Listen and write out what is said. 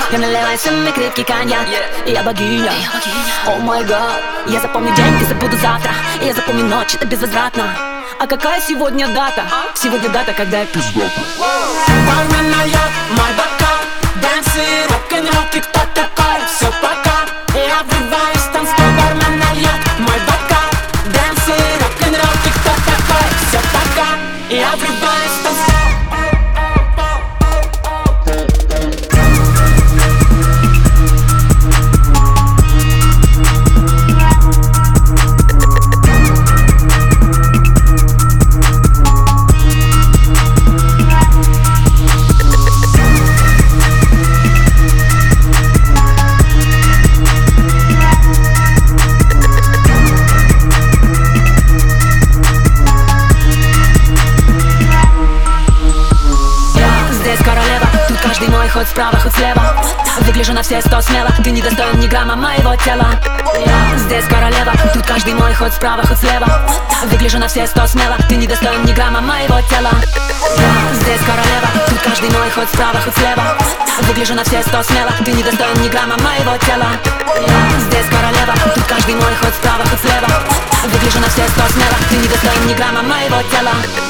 Я наливаю самый крепкий коньяк, я богиня, о май гад. Я запомню день и забуду завтра, я запомню ночь, это безвозвратно. А какая сегодня дата? Сегодня дата, когда я пиздата. Барменная, мой бокал, дэнсы, рок-н-ролл, ты кто такой? Все пока, я врываюсь в танцпол. Барменная, мой бокал, дэнсы, рок-н-ролл, ты кто такой? Все пока, я врываюсь в танцпол. Каждый мой хоть справа, хоть слева. Выгляжу на все 100 смело. Ты не достоин ни грамма моего тела. Я здесь королева. Тут каждый мой хоть справа, хоть слева. Выгляжу на все 100 смело. Ты не достоин ни грамма моего тела. Я здесь королева. Тут каждый мой хоть справа, хоть слева. Выгляжу на все 100 смело. Ты не достоин ни грамма моего тела. Я здесь королева. Тут каждый мой хоть справа, хоть слева. Выгляжу на все 100 смело. Ты не достоин ни грамма моего тела.